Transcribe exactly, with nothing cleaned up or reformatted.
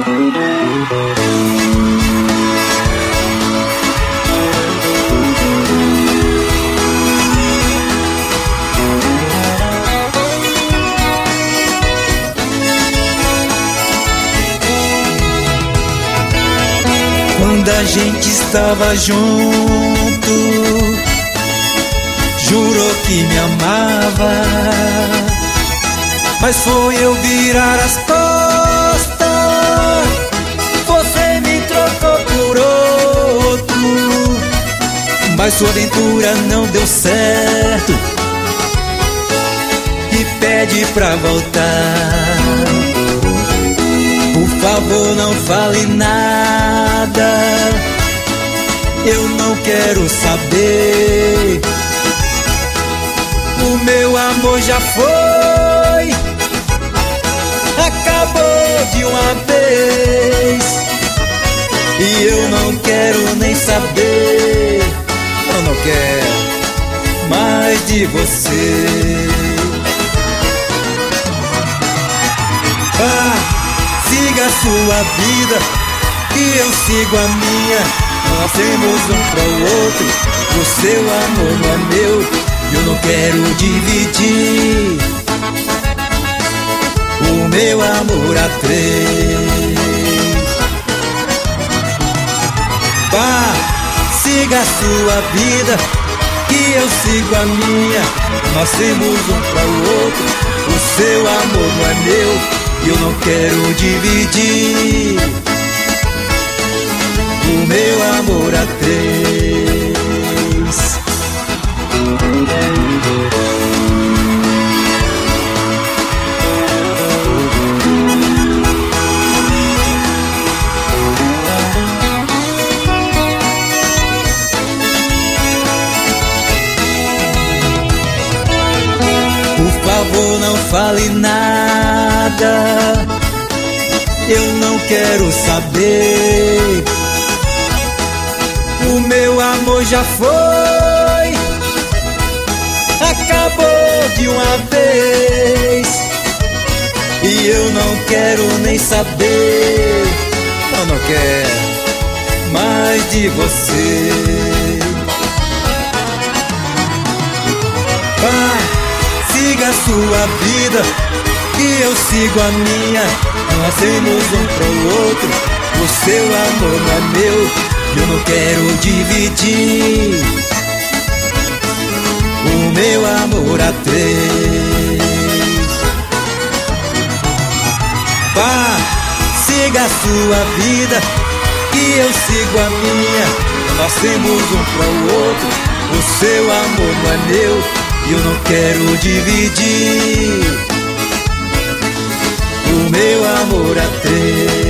Quando a gente estava junto, jurou que me amava, mas foi eu virar as costas, você me trocou por outro. Mas sua aventura não deu certo e pede pra voltar. Por favor, não fale nada, eu não quero saber. O meu amor já foi, acabou de uma vez, e eu não quero nem saber. Eu não quero mais de você. Ah, siga a sua vida e eu sigo a minha. Nós temos um para o outro, o seu amor não é meu, eu não quero dividir o meu amor a três. Vá, siga a sua vida e eu sigo a minha. Nós temos um para o outro, o seu amor não é meu, eu não quero dividir o meu amor a três. Por favor, não fale nada, eu não quero saber. O meu amor já foi, acabou de uma vez, e eu não quero nem saber. Eu não quero mais de você. Vá, siga a sua vida e eu sigo a minha. Nós temos um para o outro, o seu amor não é meu, eu não quero dividir o meu amor a três. Vá, siga a sua vida e eu sigo a minha. Nós temos um para o outro, o seu amor não é meu, eu não quero dividir o meu amor a três.